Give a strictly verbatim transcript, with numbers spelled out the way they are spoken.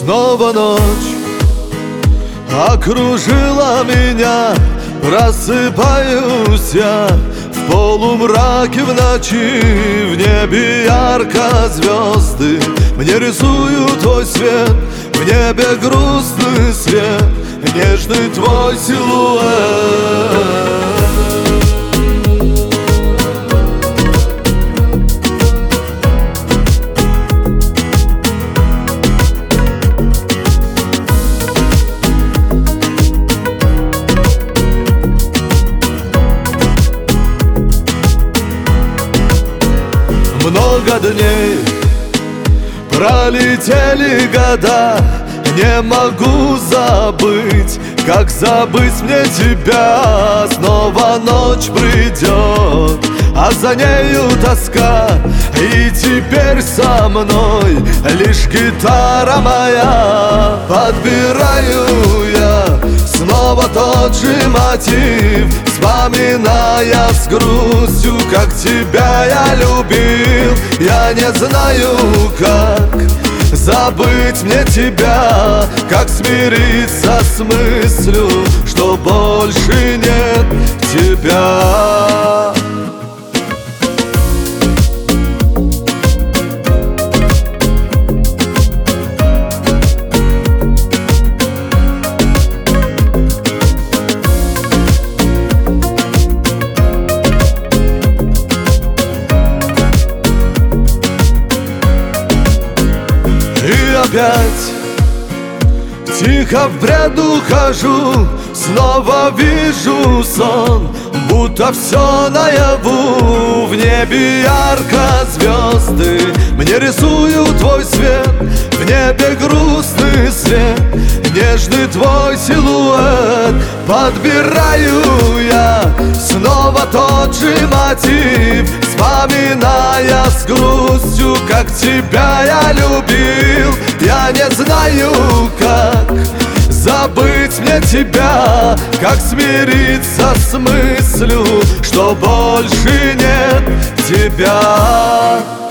Снова ночь окружила меня, просыпаюсь я в полумраке в ночи. В небе ярко звезды мне рисуют твой свет, в небе грустный свет, нежный твой силуэт. Много дней, пролетели года, не могу забыть, как забыть мне тебя. Снова ночь придет, а за нею тоска, и теперь со мной лишь гитара моя. Подбираю я снова тот же мотив, вспоминая с грустью, как тебя я любил. Я не знаю, как забыть мне тебя, как смириться с мыслью, что больше нет тебя. И опять тихо в бреду хожу, снова вижу сон, будто все наяву. В небе ярко звезды мне рисуют твой свет, в небе грустный свет, нежный твой силуэт. Подбираю я снова тот же мотив, вспоминая с грустью, как тебя я любил. Я не знаю, как забыть мне тебя, как смириться с мыслью, что больше нет тебя.